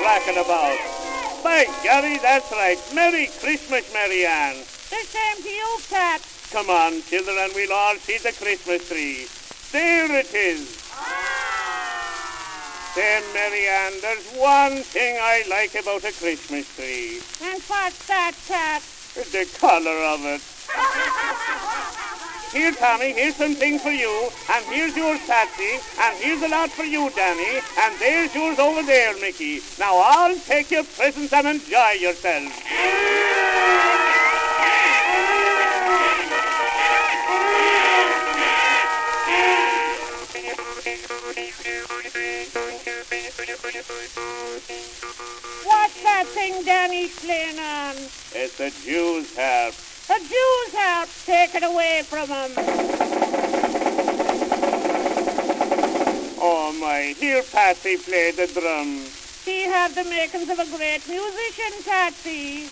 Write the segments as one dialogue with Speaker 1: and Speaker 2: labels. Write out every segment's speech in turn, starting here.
Speaker 1: racking about. By Gary, that's right. Merry Christmas, Mary Ann.
Speaker 2: The same to you, Pat.
Speaker 1: Come on, children, we'll all see the Christmas tree. There it is. Say, Mary Ann, there's one thing I like about a Christmas tree.
Speaker 2: And what's that, Pat?
Speaker 1: The colour of it. Here, Tommy, here's something for you, and here's yours, Patsy, and here's a lot for you, Danny, and there's yours over there, Mickey. Now, all take your presents and enjoy yourselves.
Speaker 2: What's that thing Danny's playing on?
Speaker 1: It's a Jew's harp.
Speaker 2: A Jew's harp. Take it away from him.
Speaker 1: Oh, my, here Patsy played the drums.
Speaker 2: He have the makings of a great musician, Patsy.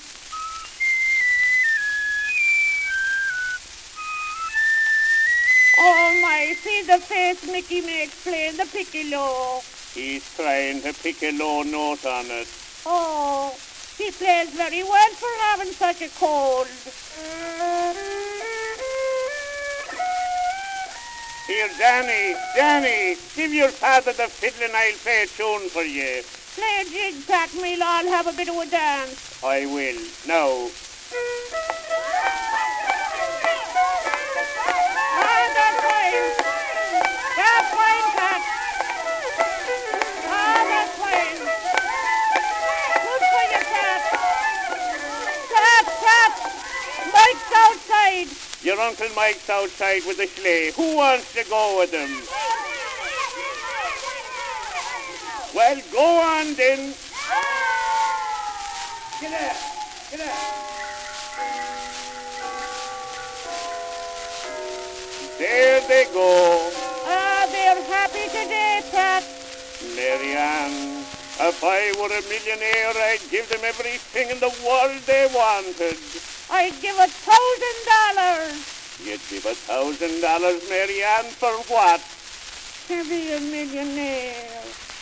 Speaker 2: Oh, my, see the face Mickey makes playing the piccolo.
Speaker 1: He's trying to pick a low note on it.
Speaker 2: Oh, he plays very well for having such a cold.
Speaker 1: Here, Danny, give your father the fiddle and I'll play a tune for you.
Speaker 2: Play a jig, Pat, and we'll all have a bit of a dance.
Speaker 1: I will. Now.
Speaker 2: Ah, that's fine. That's fine, Pat. Ah, that's fine. Good for you, Pat. Pat, Mike's outside.
Speaker 1: Your Uncle Mike's outside with the sleigh. Who wants to go with him? Well, go on then. Get out. Get out. There they go.
Speaker 2: Ah, they're happy today, Pat.
Speaker 1: Mary Ann, if I were a millionaire, I'd give them everything in the world they wanted.
Speaker 2: I'd give $1,000.
Speaker 1: You'd give $1,000, Mary Ann, for what?
Speaker 2: To be a millionaire.